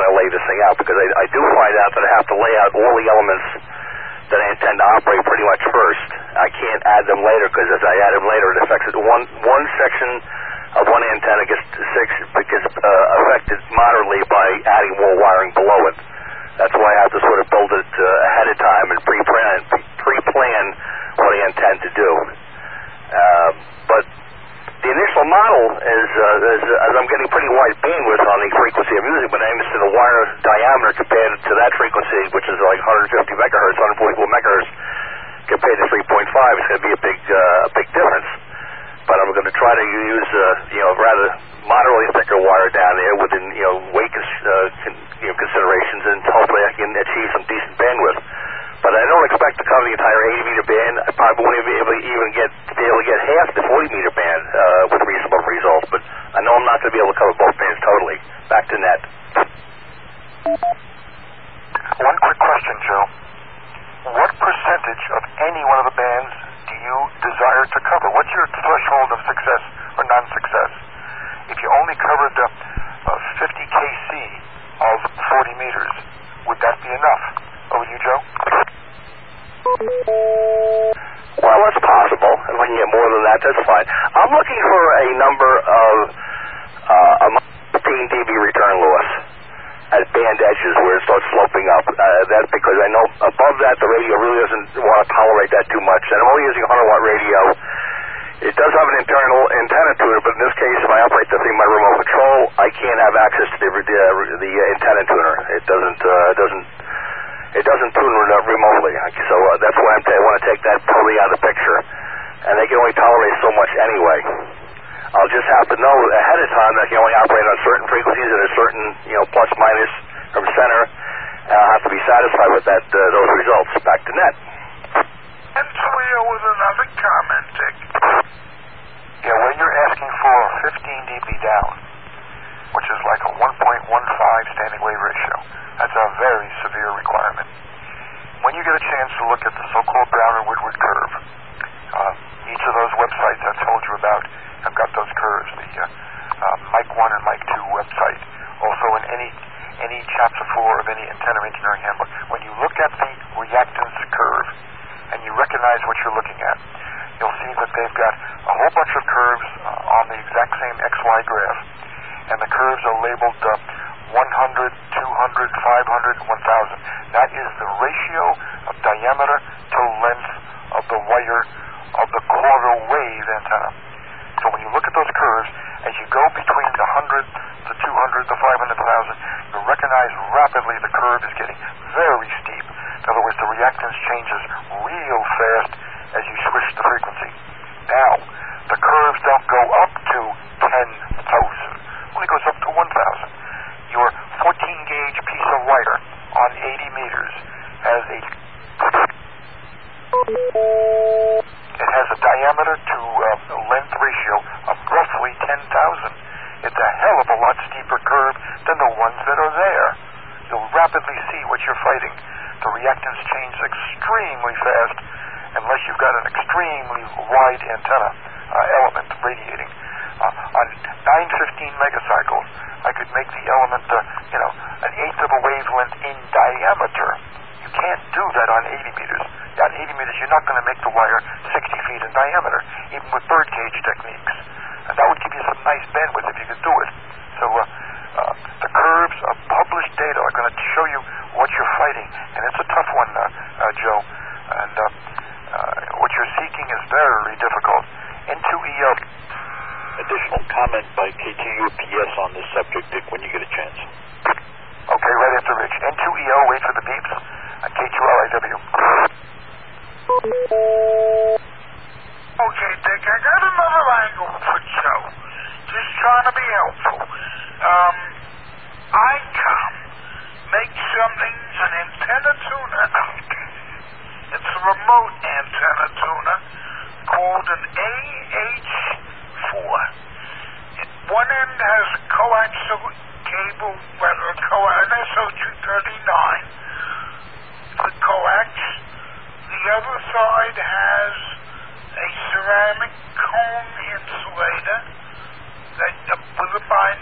I lay this thing out, because I do find out that I have to lay out all the elements that I intend to operate pretty much first. I can't add them later, because as I add them later, it affects it. One section of one antenna gets affected moderately by adding more wiring below it. That's why I have to sort of build it ahead of time and pre-plan what I intend to do. But the initial model is as I'm getting pretty wide bandwidth on the frequency I'm using, but I understand the wire diameter compared to that frequency, which is like 150 megahertz, 144 megahertz, compared to 3.5, it's going to be a big difference. But I'm going to try to use rather moderately thicker wire down there within weight considerations, and hopefully I can achieve some decent bandwidth. But I don't expect to cover the entire 80-meter band. I probably won't even be able to get half the 40-meter band with reasonable results. But I know I'm not going to be able to cover both bands totally. Back to net. One quick question, Joe. What percentage of any one of the bands do you desire to cover? What's your threshold of success or non-success? If you only covered 50 kc of 40 meters, would that be enough? Over to you, Joe. Well, that's possible. If I can get more than that, that's fine. I'm looking for a number of 15 dB return loss at band edges where it starts sloping up. That's because I know above that the radio really doesn't want to tolerate that too much. And I'm only using a 100-watt radio. It does have an internal antenna to it, but in this case, if I operate the thing by remote control, I can't have access to the antenna tuner. It doesn't tune remotely. So that's why I want to take that totally out of the picture. And they can only tolerate so much anyway. I'll just have to know ahead of time that I can only operate on certain frequencies at a certain, plus minus from center. And I'll have to be satisfied with those results. Back to net. And Toyo with another comment, Dick. Yeah, when you're asking for 15 dB down, which is like a 1.15 standing wave ratio, that's a very severe requirement. When you get a chance to look at the so-called Browner-Woodward curve, each of those websites I've told you about have got those curves, the Mike 1 and Mike 2 website. Also in any chapter 4 of any antenna engineering handbook, when you look at the reactance curve and you recognize what you're looking at, you'll see that they've got a whole bunch of curves on the exact same XY graph, and the curves are labeled 100, 200, 500, 1000. That is the ratio of diameter to length of the wire of the quarter wave antenna. So when you look at those curves, as you go between the 100, the 200, the 500, 1000, you recognize rapidly the curve is getting very steep. In other words, the reactance changes real fast as you switch the frequency. Now, the curves don't go up to 10,000, only goes up to 1,000. Your 14-gauge piece of wire on 80 meters has a diameter to length ratio of roughly 10,000. It's a hell of a lot steeper curve than the ones that are there. You'll rapidly see what you're fighting. The reactance changes extremely fast unless you've got an extremely wide antenna element radiating. On 915 megacycles, I could make the element, an eighth of a wavelength in diameter. You can't do that on 80 meters. On 80 meters, you're not going to make the wire 60 feet in diameter, even with birdcage techniques. And that would give you some nice bandwidth if you could do it. So the curves of published data are going to show you what you're fighting. And it's a tough one, Joe. And what you're seeking is very difficult. N2EO. Additional comment by KTUPS on this subject, Dick, when you get a chance. Okay, right after Rich. N2EO, wait for the beeps. K2LIW. Okay, Dick, I got another angle for Joe. Just trying to be helpful. ICOM makes something, an antenna tuner. It's a remote antenna tuner called an AH4. One end has a coaxial cable, an SO239, the coax. The other side has a ceramic cone insulator with a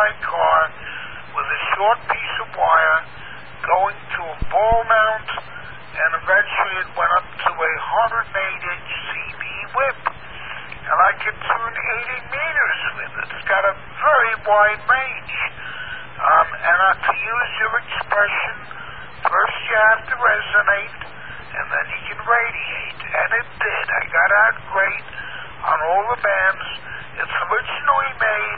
my car with a short piece of wire going to a ball mount, and eventually it went up to a 108-inch CD whip. And I can tune 80 meters with it. It's got a very wide range. And to use your expression, first you have to resonate, and then you can radiate. And it did. I got out great on all the bands. It's originally made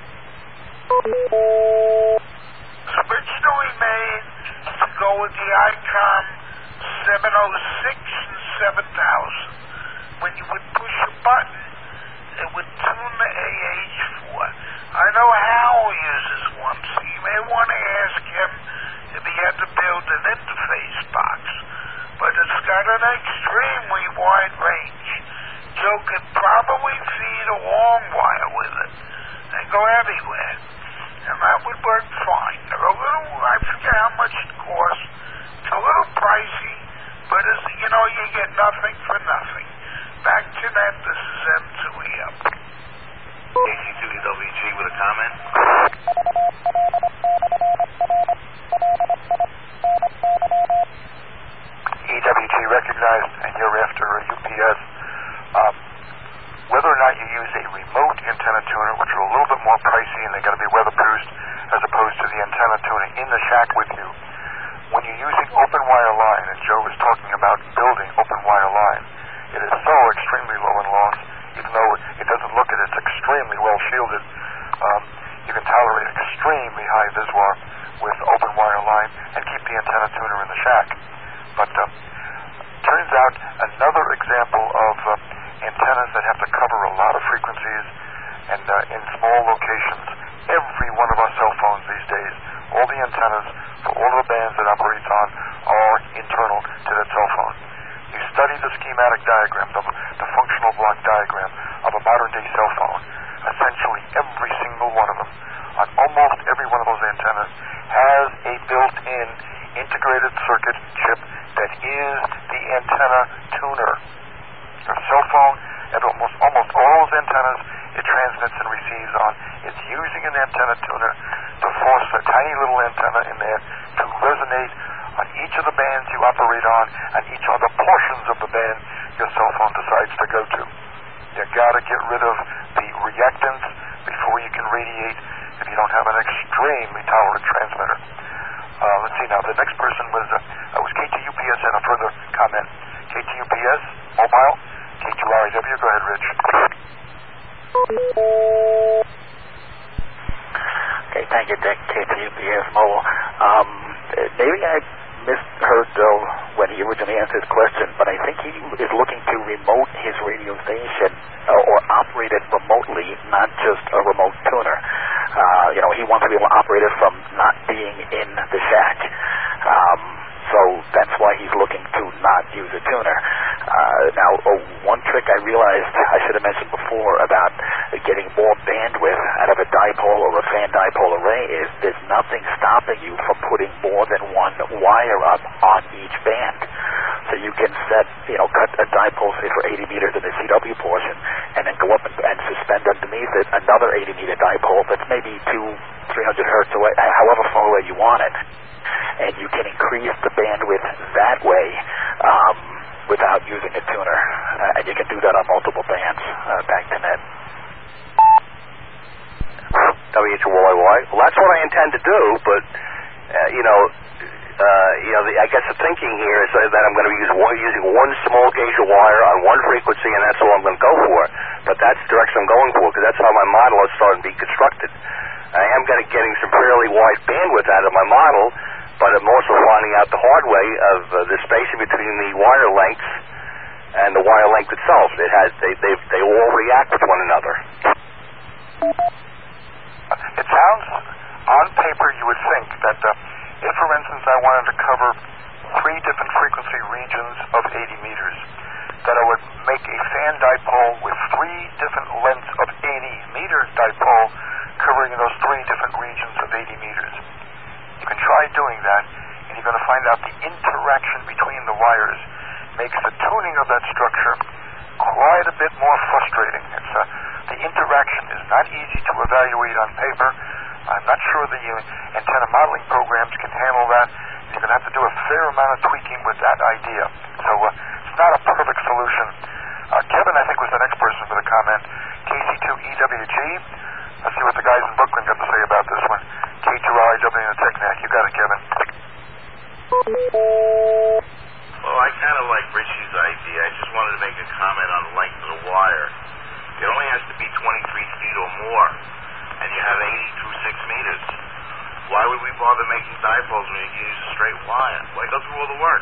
to go with the ICOM 706 and 7000. When you would push a button, it would tune the AH4. I know Hal uses one, so you may want to ask him if he had to build an interface box. But it's got an extremely wide range. Joe could probably feed a long wire with it and go everywhere. And that would work fine. They're a little, I forget how much it costs. It's a little pricey, but as you know, you get nothing for nothing. Back to that, this is M2E up. AC2EWG with a comment. EWG recognized, and you're after a UPS. Whether or not you use a remote antenna tuner, which are a little bit more pricey and they got to be weatherproofed, as opposed to the antenna tuner in the shack with you, when you're using open wire line, and Joe was talking about building open wire line, it is so extremely low in loss, even though it doesn't look it, it's extremely well shielded. You can tolerate extremely high VISWAR with open wire line and keep the antenna tuner in the shack. But turns out another example of antennas that have to cover a lot of frequencies and in small locations. Every one of our cell phones these days, all the antennas for all of the bands it operates on are internal to that cell phone. You study the schematic diagram, the functional block diagram of a modern day cell phone. Essentially every single one of them, on almost every one of those antennas, has a built-in integrated circuit chip that is the antenna tuner. Your cell phone, and almost all those antennas it transmits and receives on, it's using an antenna tuner to force a tiny little antenna in there to resonate on each of the bands you operate on and each of the portions of the band your cell phone decides to go to. You gotta get rid of the reactants before you can radiate if you don't have an extremely tolerant transmitter. Let's see now, the next person was KTUPS and a further comment. KTUPS, mobile, K2RIW, go ahead, Rich. Okay, thank you, Dick. KTUPS mobile. Maybe I misheard Bill when he originally answered his question, but I think he is looking to remote his radio station or operate it remotely, not just a remote tuner. He wants to be able to operate it from not being in the shack. So that's why he's looking to not use a tuner. Now, one trick I realized I should have mentioned before about getting more bandwidth out of a dipole or a fan dipole array is there's nothing stopping you from putting more than one wire up on each band. So you can set, cut a dipole, say, for 80 meters in the CW portion, and then go up and suspend underneath it another 80-meter dipole that's maybe 200-300 hertz away, however far away you want it. And you can increase the bandwidth that way without using a tuner. And you can do that on multiple bands. Back to Ned. WHYY. Well, that's what I intend to do, but, I guess the thinking here is that I'm going to be using one small gauge of wire on one frequency, and that's all I'm going to go for. But that's the direction I'm going for, because that's how my model is starting to be constructed. I am getting some fairly wide bandwidth out of my model, but I'm also finding out the hard way of the spacing between the wire lengths and the wire length itself. They all react with one another. It sounds, on paper, you would think that if, for instance, I wanted to cover 3 different frequency regions of 80 meters, that I would make a fan dipole with 3 different lengths of 80-meter dipole covering those 3 different regions of 80 meters. You can try doing that, and you're going to find out the interaction between the wires makes the tuning of that structure quite a bit more frustrating. The interaction is not easy to evaluate on paper, I'm not sure the antenna modeling programs can handle that. You're going to have to do a fair amount of tweaking with that idea. So it's not a perfect solution. Kevin, I think, was the next person with a comment. KC2EWG. Let's see what the guys in Brooklyn got to say about this one. K2RIW and the TechNet. You got it, Kevin. Well, I kind of like Richie's idea. I just wanted to make a comment on the length of the wire. It only has to be 23 feet or more, and you have 80 through 6 meters. Why would we bother making dipoles when you can use a straight wire? Why go through all the work?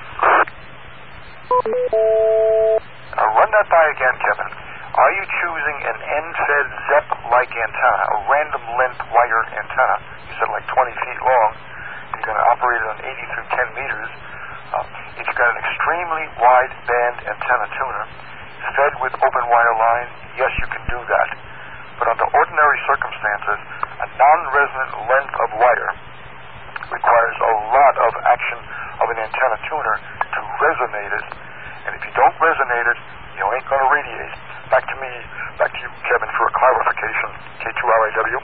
Run that by again, Kevin. Are you choosing an end-fed ZEP-like antenna, a random length wire antenna? You said like 20 feet long. You're going to operate it on 80 through 10 meters. If you've got an extremely wide band antenna tuner fed with open wire line, yes, you can do that. But under ordinary circumstances, a non-resonant length of wire requires a lot of action of an antenna tuner to resonate it. And if you don't resonate it, you ain't going to radiate. Back to you, Kevin, for a clarification. K2RIW.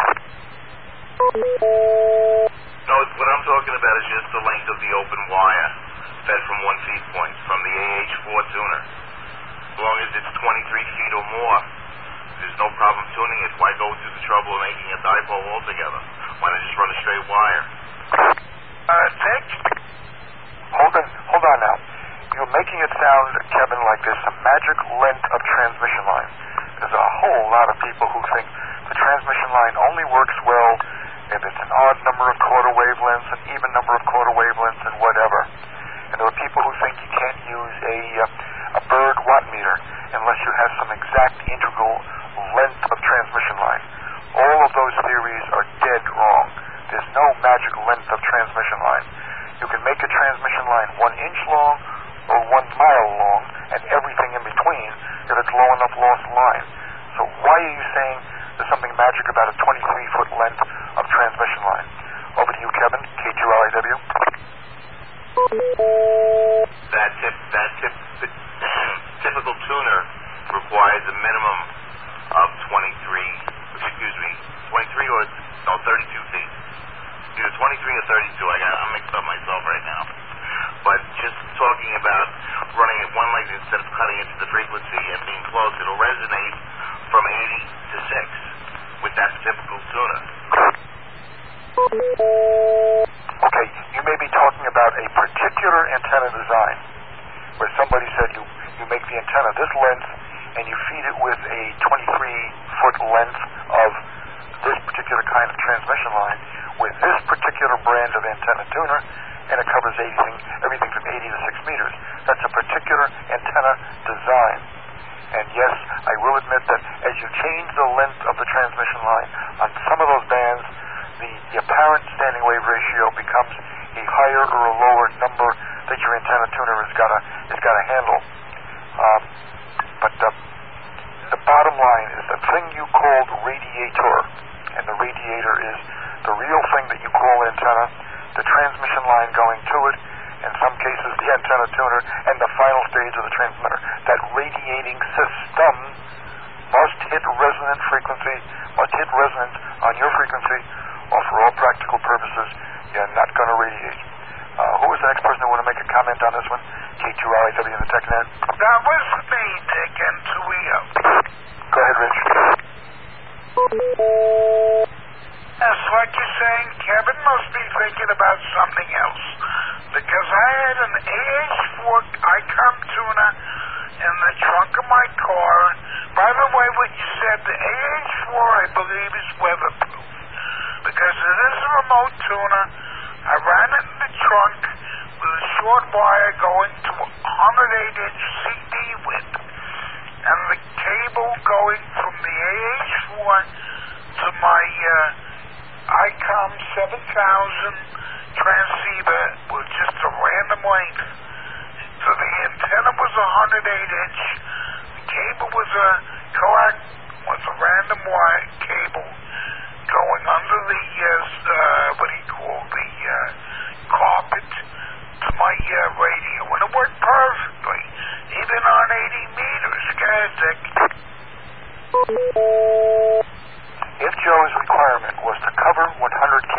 No, what I'm talking about is just the length of the open wire fed from one feed point, from the AH4 tuner. As long as it's 23 feet or more, there's no problem tuning it. Why go through the trouble of making a dipole altogether? Why not just run a straight wire? Hold on now. You're making it sound, Kevin, like there's some magic length of transmission line. There's a whole lot of people who think the transmission line only works well if it's an odd number of quarter wavelengths, an even number of quarter wavelengths, and whatever. And there are people who think you can't use a bird watt meter unless you have some exact integral length of transmission line. All of those theories are dead wrong. There's no magic length of transmission line. You can make a transmission line 1 inch long or 1 mile long and everything in between if it's low enough lost line. So why are you saying there's something magic about a 23-foot length of transmission line? Over to you, Kevin, K2RIW. The typical tuner requires a minimum of 23 or 32 feet. Either 23 or 32. I'm mixed up myself right now. But just talking about running it one leg instead of cutting into the frequency and being close, it'll resonate from 80 to 6 with that typical tuner. Okay, you may be talking about a particular antenna design where somebody said you make the antenna this length and you feed it with a 23-foot length of this particular kind of transmission line with this particular brand of antenna tuner, and it covers everything from 80 to 6 meters. That's a particular antenna design. And yes, I will admit that as you change the length of the transmission line on some of those bands, the apparent standing wave ratio becomes a higher or a lower number that your antenna tuner has got to handle. But the bottom line is the thing you called radiator, and the radiator is the real thing that you call antenna, the transmission line going to it, in some cases the antenna tuner, and the final stage of the transmitter. That radiating system must hit resonant frequency, must hit resonance on your frequency, or for all practical purposes, you're not going to radiate. Who was the next person who want to make a comment on this one? K2RIW in the TechNet. That was me, Dick, and Tuio. Go ahead, Rich. That's like you're saying, Kevin must be thinking about something else. Because I had an AH4 ICOM tuner in the trunk of my car. By the way, what you said, the AH4, I believe, is weatherproof. Because it is a remote tuner. I ran it in the trunk with a short wire going to 108-inch CD width. And the cable going from the AH4 to my ICOM 7000 transceiver was just a random length. So the antenna was 108-inch. The cable was a random wire cable going under the carpet to my radio, and it worked perfectly, even on 80 meters. Go ahead, Dick. If Joe's requirement was to cover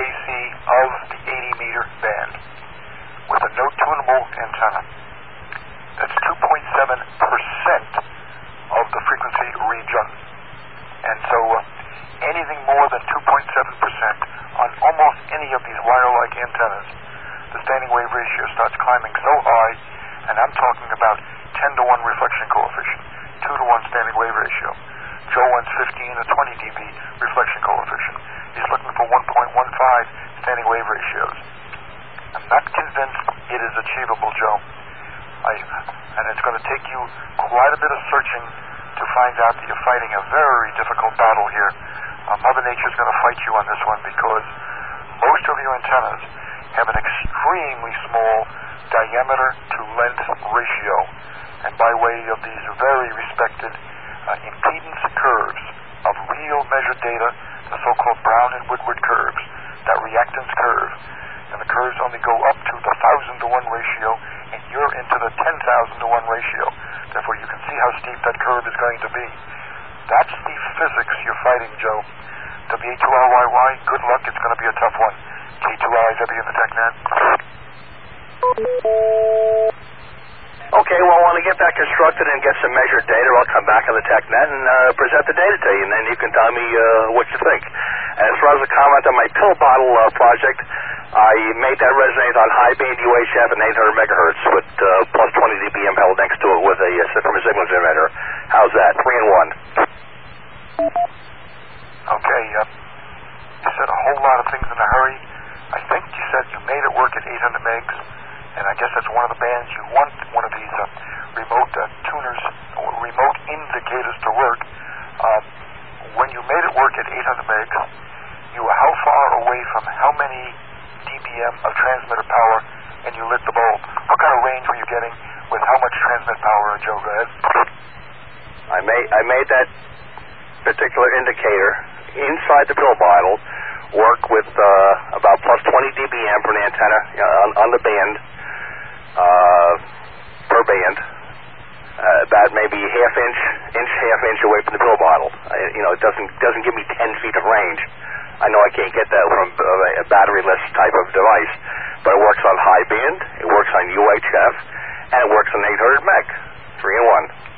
kc of the 80-meter band with a no-tunable antenna. That's 2.7% of the frequency region. And so anything more than 2.7% on almost any of these wire-like antennas, the standing wave ratio starts climbing so high, and I'm talking about 10-to-1 reflection coefficient, 2-to-1 standing wave ratio. Joe wants 15 or 20 dB reflection coefficient. He's looking for 1.15 standing wave ratios. I'm not convinced it is achievable, Joe. And it's going to take you quite a bit of searching to find out that you're fighting a very difficult battle here. Mother Nature's going to fight you on this one because most of your antennas have an extremely small diameter to length ratio. And by way of these very respected impedance curves of real measured data, the so-called Brown and Woodward curves, that reactance curve, and the curves only go up to the 1,000-to-1 ratio, and you're into the 10,000-to-1 ratio. Therefore, you can see how steep that curve is going to be. That's the physics you're fighting, Joe. WA2RYY, good luck. It's going to be a tough one. K2LIW in the TechNet. Okay, well, when I get that constructed and get some measured data, I'll come back on the TechNet and present the data to you, and then you can tell me what you think. And as far as the comment on my pill bottle project, I made that resonate on high band UHF and 800 megahertz with plus 20 dBm held next to it with a from a signal generator. How's that? 3 in 1. Okay, you said a whole lot of things in a hurry. I think you said you made it work at 800 megs, and I guess that's one of the bands you want one of these remote tuners or remote indicators to work. When you made it work at 800 megs, you were how far away from how many dBm of transmitter power, and you lit the bulb? What kind of range were you getting with how much transmit power, Joe? Go ahead. I made that particular indicator inside the pill bottle work with about plus 20 dBm for an antenna on the band, per band, about maybe half inch away from the pill bottle. It doesn't give me 10 feet of range. I know I can't get that from a batteryless type of device, but it works on high band, it works on UHF, and it works on 800 meg, 3 in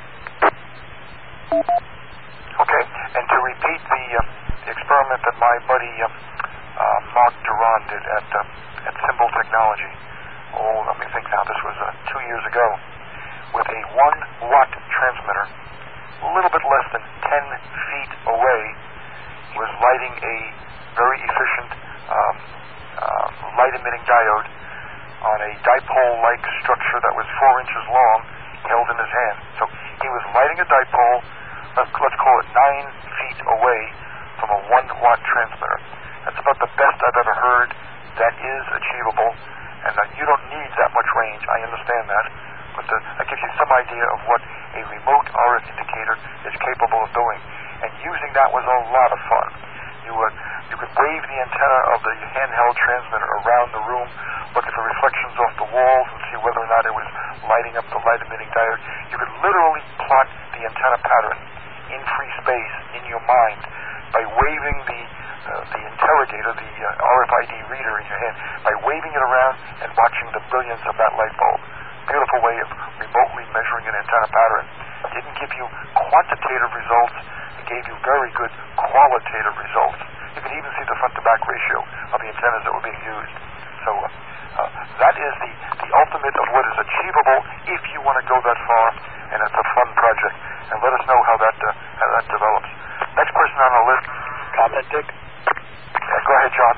1. Okay, and to repeat the experiment that my buddy Mark Duran did at Symbol Technology, let me think now, this was 2 years ago, with a 1-watt transmitter, a little bit less than 10 feet away, he was lighting a very efficient light-emitting diode on a dipole-like structure that was 4 inches long, held in his hand. So he was lighting a dipole, let's call it 9 feet away from a 1-watt transmitter. That's about the best I've ever heard that is achievable, and you don't need that much range, I understand that, but that gives you some idea of what a remote RF indicator is capable of doing. And using that was a lot of fun. You could wave the antenna of the handheld transmitter around the room, looking for reflections off the walls and see whether or not it was lighting up the light-emitting diode. You could literally plot the antenna pattern in free space in your mind by waving the interrogator, the RFID reader in your hand, by waving it around and watching the brilliance of that light bulb. Beautiful way of remotely measuring an antenna pattern. It didn't give you quantitative results. It gave you very good qualitative results. You could even see the front-to-back ratio of the antennas that were being used. So that is the ultimate of what is achievable if you want to go that far, and it's a fun project. And let us know how that develops. Next person on our list. Comment, Dick? Yeah, go ahead, John.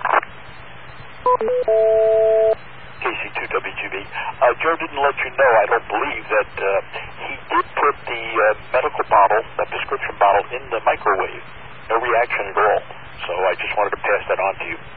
KC2WGB. Joe didn't let you know, I don't believe, that he did put the medical bottle, that prescription bottle, in the microwave. No reaction at all. So I just wanted to pass that on to you.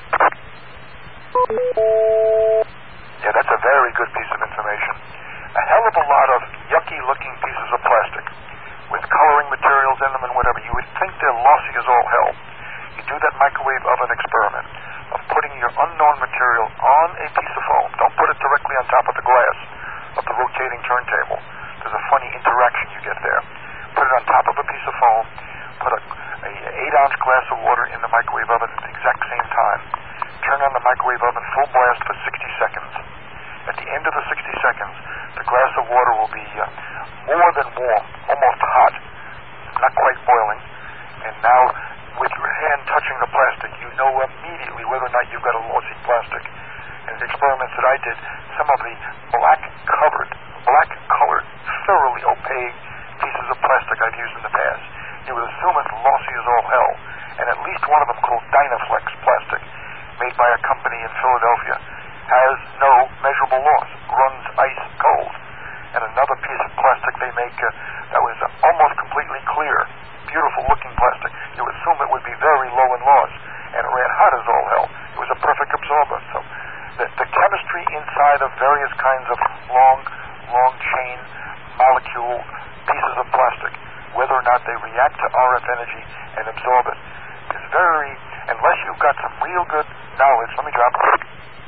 Yeah, that's a very good piece of information. A hell of a lot of yucky-looking pieces of plastic with coloring materials in them and whatever. You would think they're lossy as all hell. You do that microwave oven experiment of putting your unknown material on a piece of foam. Don't put it directly on top of the glass of the rotating turntable. There's a funny interaction you get there. Put it on top of a piece of foam. Put a 8-ounce glass of water in the microwave oven at the exact same time. turn on the microwave oven full blast for 60 seconds. At the end of the 60 seconds, the glass of water will be more than warm, almost hot, not quite boiling. And now, with your hand touching the plastic, you know immediately whether or not you've got a lossy plastic. And the experiments that I did, some of the black-colored, thoroughly opaque pieces of plastic I've used in the past, you would assume it's lossy as all hell. And at least one of them, called Dynaflex plastic, made by a company in Philadelphia, has no measurable loss, runs ice cold. And another piece of plastic they make that was almost completely clear, beautiful looking plastic, you would assume it would be very low in loss, and it ran hot as all hell. It was a perfect absorber. So the chemistry inside of various kinds of long chain molecule pieces of plastic, whether or not they react to RF energy and absorb it, is very, unless you've got some real good knowledge. Let me drop it.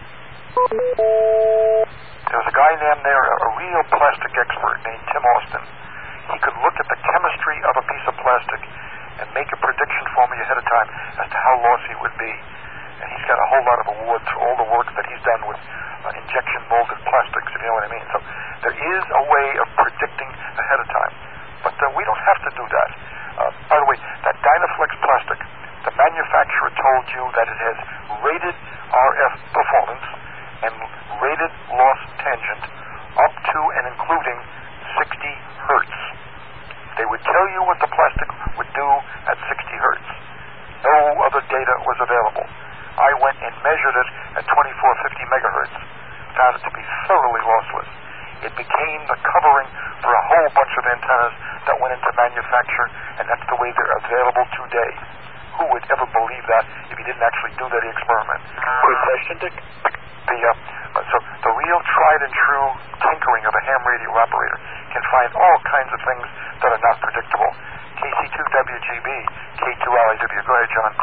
There was a guy named there, a real plastic expert named Tim Austin. He could look at the chemistry of a piece of plastic and make a prediction for me ahead of time as to how lossy it would be. And he's got a whole lot of awards for all the work that he's done with injection molded plastics, if you know what I mean. So there is a way of predicting ahead of time. But we don't have to do that. By the way, that Dynaflex plastic, the manufacturer told you that it has rated RF performance and rated loss tangent up to and including 60 hertz. They would tell you what the plastic would do at 60 hertz. No other data was available. I went and measured it at 2450 megahertz, found it to be thoroughly lossless. It became the covering for a whole bunch of antennas that went into manufacture, and that's the way they're available today. Who would ever believe that if you didn't actually do that experiment? Quick question, Dick. So the real tried and true tinkering of a ham radio operator can find all kinds of things that are not predictable. KC2WGB, K2LIW. Go ahead, John.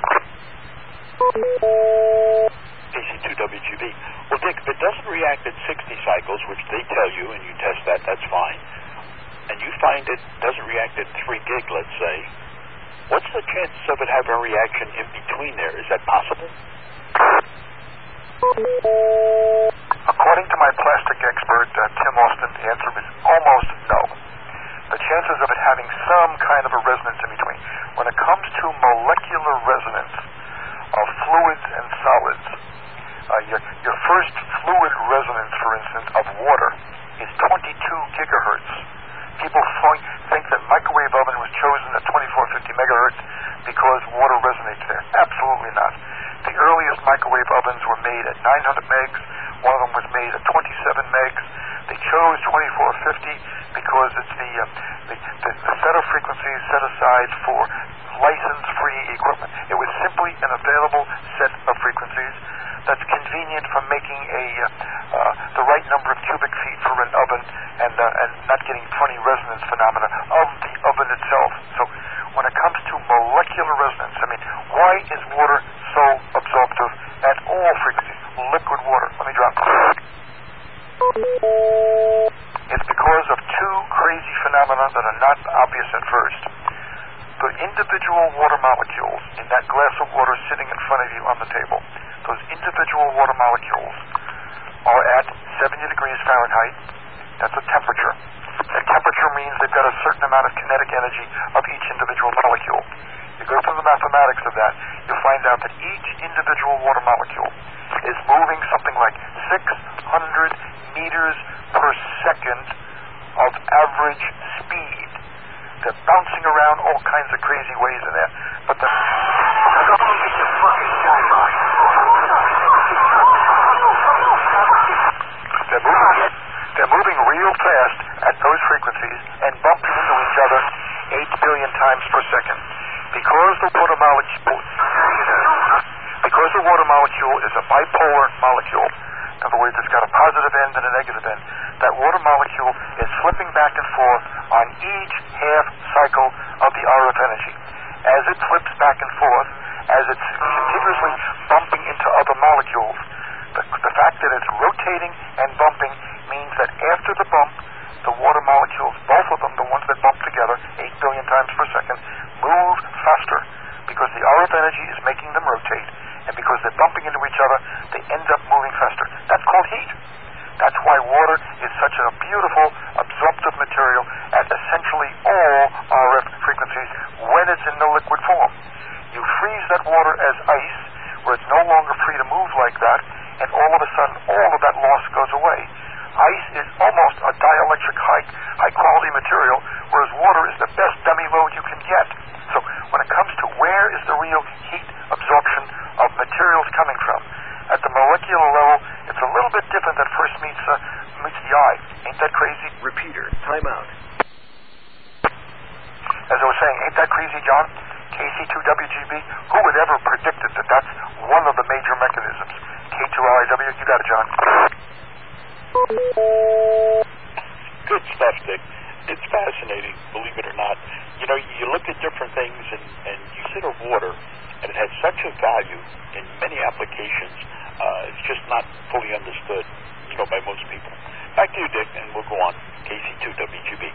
KC2WGB. Well, Dick, if it doesn't react at 60 cycles, which they tell you, and you test that, that's fine, and you find it doesn't react at 3 gig, let's say, what's the chances of it having a reaction in between there? Is that possible? According to my plastic expert, Tim Austin, the answer is almost no. The chances of it having some kind of a resonance in between. When it comes to molecular resonance of fluids and solids, your first fluid resonance, for instance, of water is 22 gigahertz. People think that microwave oven was chosen at 2450 megahertz because water resonates there. Absolutely not. The earliest microwave ovens were made at 900 megs. One of them was made at 27 megs. They chose 2450 because it's the set of frequencies set aside for license-free equipment. It was simply an available set of frequencies that's convenient for making the right number of cubic feet for an oven and not getting funny resonance phenomena of the oven itself. So when it comes to molecular resonance, I mean, why is water so absorptive at all frequencies? Liquid water. Let me drop it. It's because of two crazy phenomena that are not obvious at first. The individual water molecules in that glass of water sitting in front of you on the table, those individual water molecules are at 70 degrees Fahrenheit. That's a temperature. That temperature means they've got a certain amount of kinetic energy of each individual molecule. You go through the mathematics of that, you'll find out that each individual water molecule is moving something like 600 meters per second of average speed. They're bouncing around all kinds of crazy ways in there. But they're moving real fast at those frequencies and bumping into each other 8 billion times per second. Because the water molecule is a bipolar molecule, in other words, it's got a positive end and a negative end, that water molecule is flipping back and forth on each half cycle of the RF energy. As it flips back and forth, as it's continuously bumping into other molecules, the fact that it's rotating and bumping means that after the bump, the water molecules, both of them, the ones that bump together 8 billion times per second, move faster because the RF energy is making them rotate. and because they're bumping into each other, they end up moving faster. That's called heat. That's why water is such a beautiful, absorptive material at essentially all RF frequencies when it's in the liquid form. You freeze that water as ice, where it's no longer free to move like that, and all of a sudden, all of that loss goes away. Ice is almost a dielectric high-quality material, whereas water is the best dummy load you can get. So when it comes to where is the real heat absorption of materials coming from, at the molecular level, it's a little bit different than first meets the eye. Ain't that crazy? Repeater, time out. As I was saying, ain't that crazy, John? KC2WGB, who would ever predicted that that's one of the major mechanisms? K2RIW, you got it, John. Good stuff, Dick. It's fascinating, believe it or not. You know, you look at different things and you consider water, and it has such a value in many applications. It's just not fully understood, you know, by most people. Back to you, Dick, and we'll go on. KC2WGB.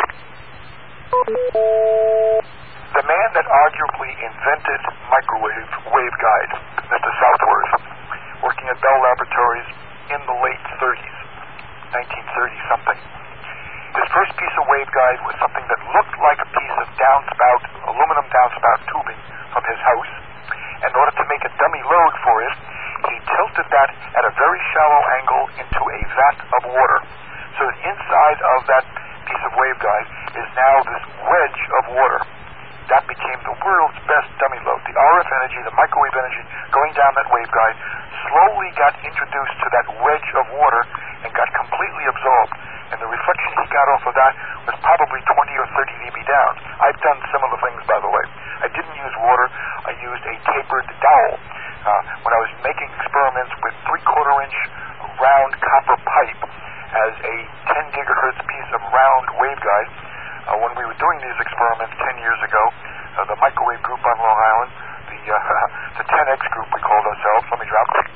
The man that arguably invented microwave waveguide, Mr. Southworth, working at Bell Laboratories in the late 30s, 1930-something. His first piece of waveguide was something that looked like a piece of downspout, aluminum downspout tubing from his house. In order to make a dummy load for it, he tilted that at a very shallow angle into a vat of water. So that inside of that piece of waveguide is now this wedge of water. That became the world's best dummy load. The RF energy, the microwave energy going down that waveguide slowly got introduced to that wedge of water and got completely absorbed. And the reflection he got off of that was probably 20 or 30 dB down. I've done similar things, by the way. I didn't use water. I used a tapered dowel. When I was making experiments with 3/4-inch round copper pipe as a 10 gigahertz piece of round waveguide, when we were doing these experiments 10 years ago, the microwave group on Long Island, the 10X group we called ourselves, let me drop it.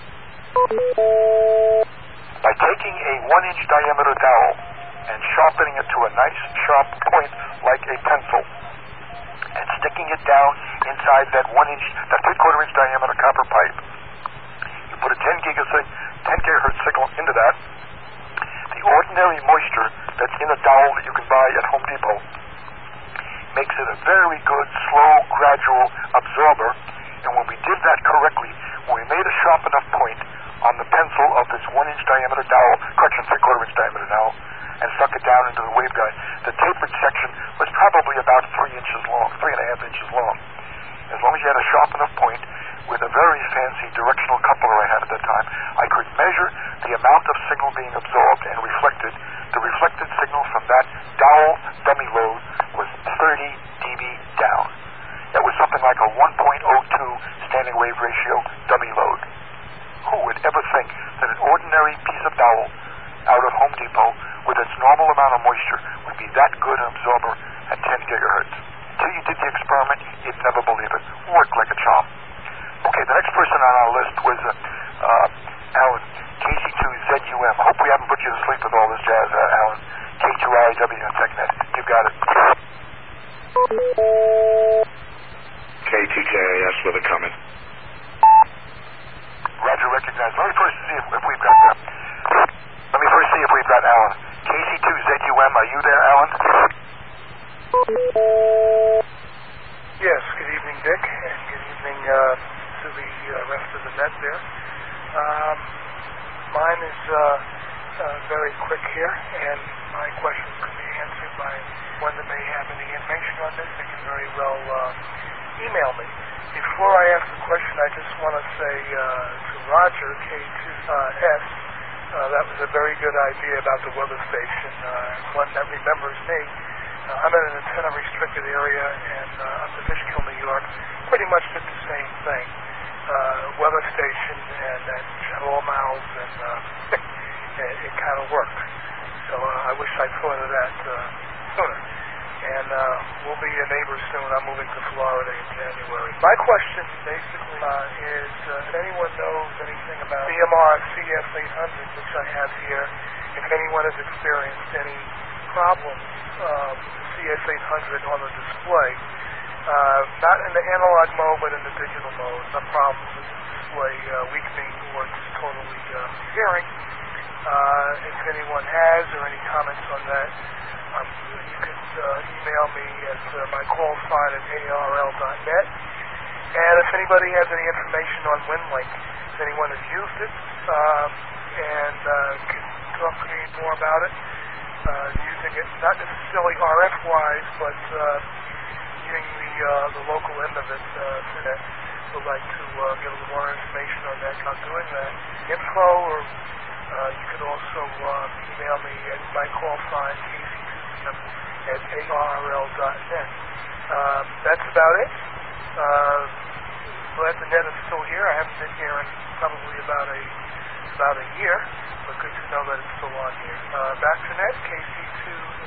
By taking a 1-inch diameter dowel and sharpening it to a nice sharp point like a pencil, and sticking it down inside that 3/4-inch diameter copper pipe, you put a 10 gigahertz signal into that. The ordinary moisture that's in a dowel that you can buy at Home Depot makes it a very good, slow, gradual absorber. And when we did that correctly, when we made a sharp enough point on the pencil of this 1-inch diameter dowel, 3/4-inch diameter dowel, and stuck it down into the waveguide, the tapered section was probably about 3 inches long, 3.5 inches long. As long as you had a sharp enough point with a very fancy directional coupler I had at that time, I could measure the amount of signal being absorbed and reflected. The reflected signal from that dowel dummy load was 30 dB down. That was something like a 1.02 standing wave ratio dummy load. Who would ever think that an ordinary piece of dowel out of Home Depot with its normal amount of moisture would be that good an absorber at 10 gigahertz? Until you did the experiment, you'd never believe it. Worked like a charm. Okay, the next person on our list was Alan, KC2ZUM. I hope we haven't put you to sleep with all this jazz, Alan. K2RIW and TechNet. You got it. K2KAS with a comment. Roger, recognized. Let me first see if we've got Alan. KC2ZUM, are you there, Alan? Yes, good evening, Dick, and good evening to the rest of the net there. Mine is very quick here, and my questions can be answered by one that may have any information on this. They can very well email me. Before I ask the question, I just want to say to Roger, K2S, that was a very good idea about the weather station. One that remembers me. I'm in an antenna-restricted area, and up in Fishkill, New York, pretty much did the same thing. Weather station and all mouths, and it kind of worked. So I wish I'd thought of that sooner. And we'll be neighbors soon. I'm moving to Florida in January. My question basically is if anyone knows anything about BMR CS800, which I have here, if anyone has experienced any problems with CS800 on the display, not in the analog mode, but in the digital mode. No problem with the display weakening or just totally hearing. If anyone has or any comments on that, you can email me at mycallsign@arl.net. And if anybody has any information on WinLink, if anyone has used it and can talk to me more about it, using it not necessarily RF-wise, but using the local end of it, internet, would like to get a little more information on that. I'm doing that. Info, or you can also email me at mycallsign kc2pm@arl.net. That's about it. Glad the net is still here. I haven't been here in probably about a year, but good to know that it's still on here. Back to net, KC2.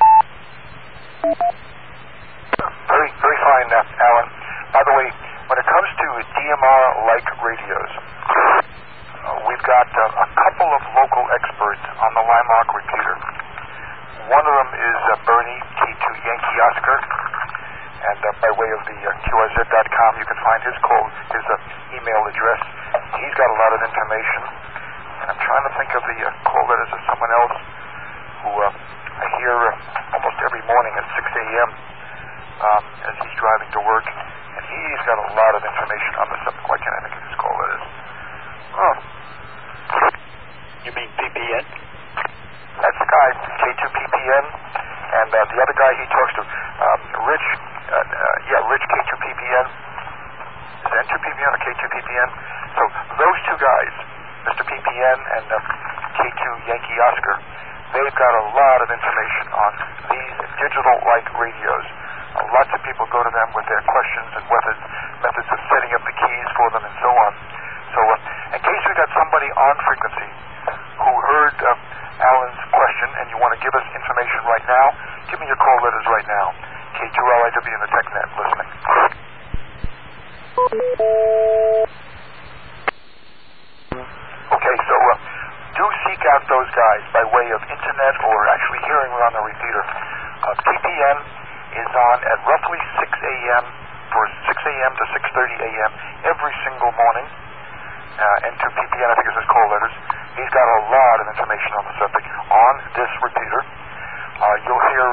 Very, very fine, Alan. By the way, when it comes to DMR-like radios, we've got a couple of local experts on the Limerock repeater. One of them is Bernie, K2 Yankee Oscar, and by way of the QRZ.com, you can find his email address. He's got a lot of information, and I'm trying to think of the call letters of someone else who I hear almost every morning at 6 a.m. As he's driving to work, and he's got a lot of information on the subject. Why can't I think of his call letters? Oh. You mean PPN? That's the guy, K2PPN, and the other guy he talks to, Rich K2PPN. Is it N2PPN or K2PPN? So those two guys, Mr. PPN and K2 Yankee Oscar, they've got a lot of information on these digital-like radios. Lots of people go to them with their questions and methods of setting up the keys for them and so on. So in case we got somebody on frequency who heard Alan's question and you want to give us information right now, give me your call letters right now. K2LIW in the TechNet listening. Okay, so do seek out those guys by way of internet or actually hearing on the repeater. TPN is on at roughly 6 a.m. for 6 a.m. to 6:30 a.m. every single morning. N2PPN, I think is his call letters. He's got a lot of information on the subject on this repeater. You'll hear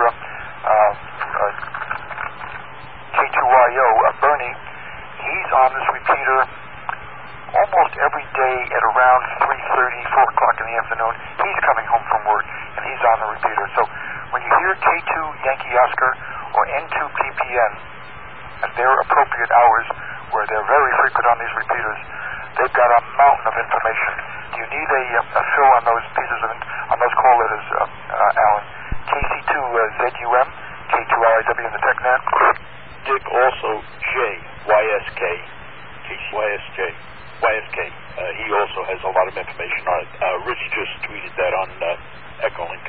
K2YO, Bernie. He's on this repeater almost every day at around 3:30, 4 o'clock in the afternoon. He's coming home from work, and he's on the repeater. So when you hear K2 Yankee Oscar or N2PPN at their appropriate hours, where they're very frequent on these repeaters, they've got a mountain of information. Do you need a fill on those pieces on those call letters, Alan? KC2ZUM, K2LIW in the TechNet. Dick also JYSK, KCYSJ, YSK. He also has a lot of information on it. Rich just tweeted that on Echolink.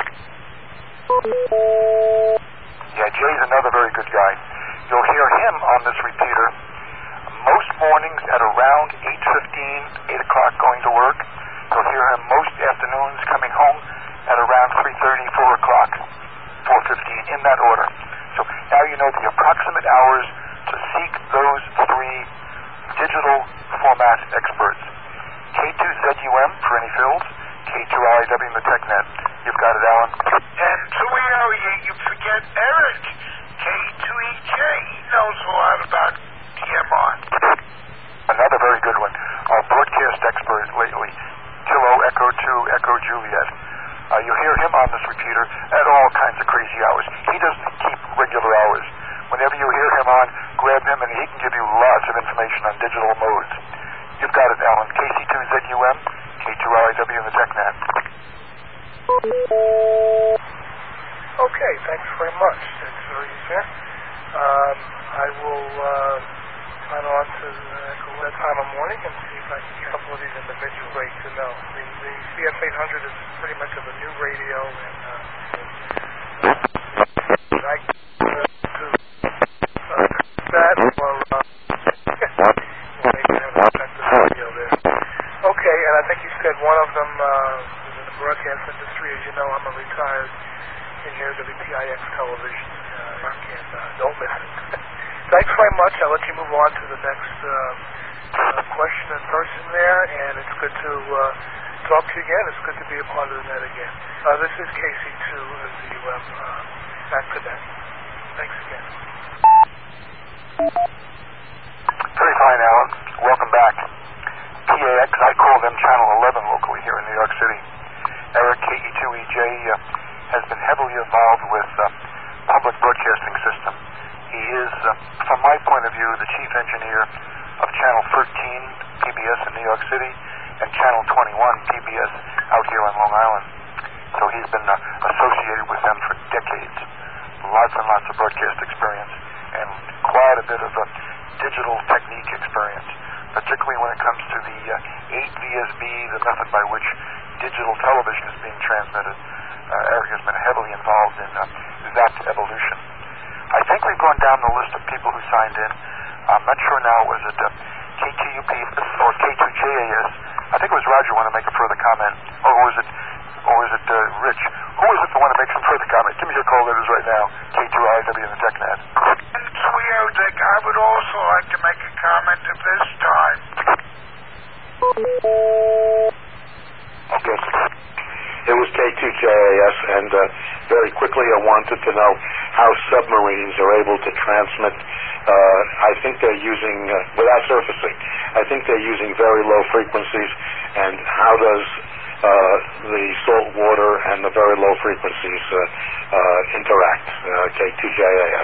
Yeah, Jay's another very good guy. You'll hear him on this repeater most mornings at around 8:15, 8 o'clock going to work. You'll hear him most afternoons coming home at around 3:30, 4 o'clock, 4:15, in that order. So now you know the approximate hours to seek those three digital format experts. K2ZUM for any fills, K2LIW in the TechNet. You've got it, Alan. And you forget Eric, K2EJ. He knows a lot about DMR. Another very good one. Our broadcast expert lately, Kilo Echo 2 Echo Juliet. You hear him on this repeater at all kinds of crazy hours. He doesn't keep regular hours. Whenever you hear him on, grab him and he can give you lots of information on digital modes. You've got it, Alan. KC2ZUM, K2LIW in the TechNet. Okay, thanks very much. That's very fair. I will sign on to that time of morning and see if I can get a couple of these individuals great to know. The CF800 is pretty much of a new radio, and I can to that or maybe have a effective radio there. Okay, and I think you said one of them is in the broadcast industry. As you know, I'm a retired engineer of WPIX television. Don't miss it. Thanks very much. I'll let you move on to the next question and person there, and it's good to talk to you again. It's good to be a part of the net again. This is KC2 of the UM Net. Thanks again. Very fine, Alan. Welcome back. PAX, I call them Channel 11 locally here in New York City. Eric, KE2EJ, has been heavily involved with public broadcasting system. He is, from my point of view, the chief engineer of Channel 13 PBS in New York City and Channel 21 PBS out here on Long Island. So he's been associated with them for decades. Lots and lots of broadcast experience and quite a bit of digital technique experience, particularly when it comes to the 8 VSB, the method by which digital television is being transmitted. Eric has been heavily involved in that evolution. I think we've gone down the list of people who signed in. I'm not sure now, was it K2UP or K2JAS? I think it was Roger want to make a further comment. Or was it Rich? Who was it that want to make some further comment? Give me your call letters right now, K2IW and the TechNet. Dick, I would also like to make a comment at this time. Okay. It was K2JAS, and very quickly I wanted to know how submarines are able to transmit. I think they're using, without surfacing, I think they're using very low frequencies, and how does the salt water and the very low frequencies interact? K2JAS.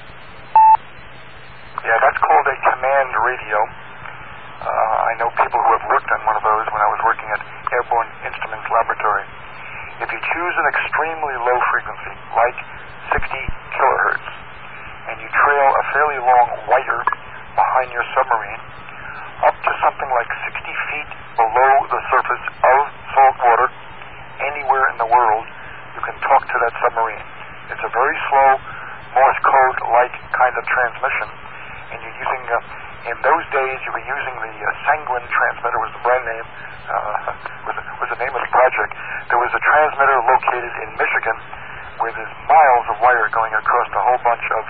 Yeah, that's called a command radio. I know people who have worked on one of those when I was working at Airborne Instruments Laboratory. If you choose an extremely low frequency, like 60 kilohertz, and you trail a fairly long wire behind your submarine up to something like 60 feet below the surface of salt water anywhere in the world, you can talk to that submarine. It's a very slow Morse code-like kind of transmission, and you're using, in those days, you were using the Sanguine transmitter, was the brand name, was the name of the project. There was a transmitter located in Michigan where there's miles of wire going across a whole bunch of